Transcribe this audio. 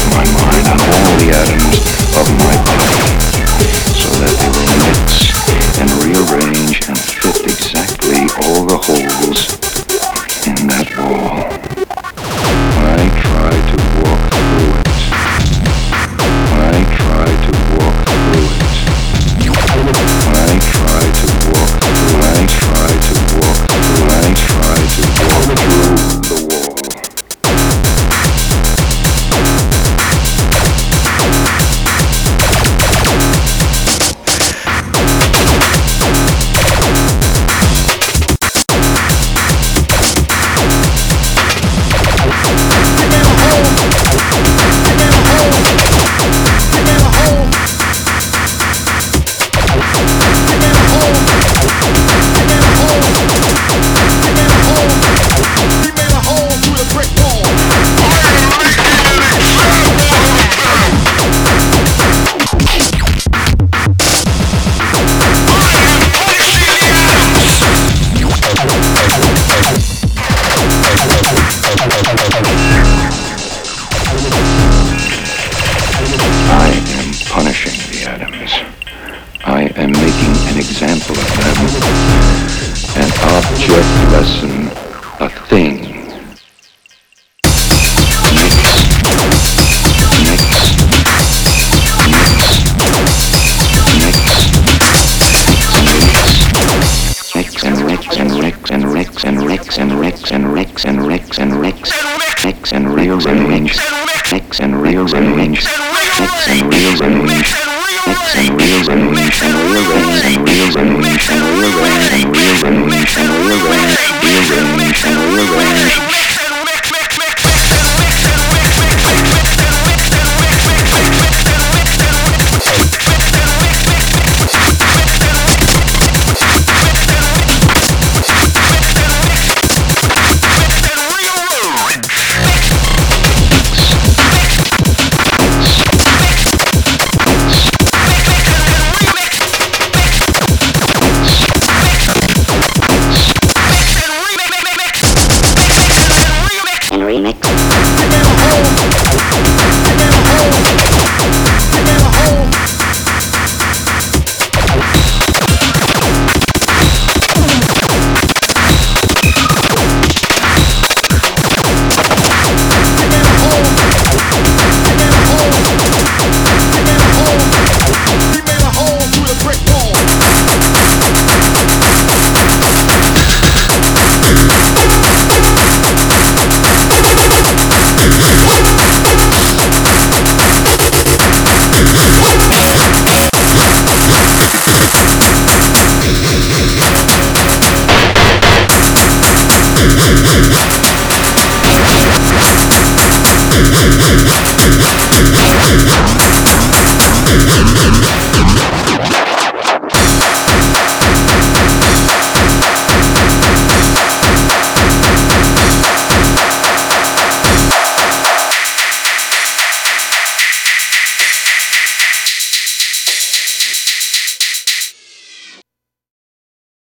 my mind on all the atoms of my body, so that they will mix and rearrange and fit exactly all the holes in that wall. I try to walk through it. I try to walk through it. I try to walk through. I try to walk through. I try to walk through the wall. Example of them, an object lesson, a thing. Mix, mix, mix, mix, and mix, and mix, and mix, and mix, and mix, and mix, and mix, and mix, mix, and rearrange, mix and rearrange, mix and rearrange. Mix and rearrange and rearrange and rearrange and rearrange and rearrange and rearrange and rearrange.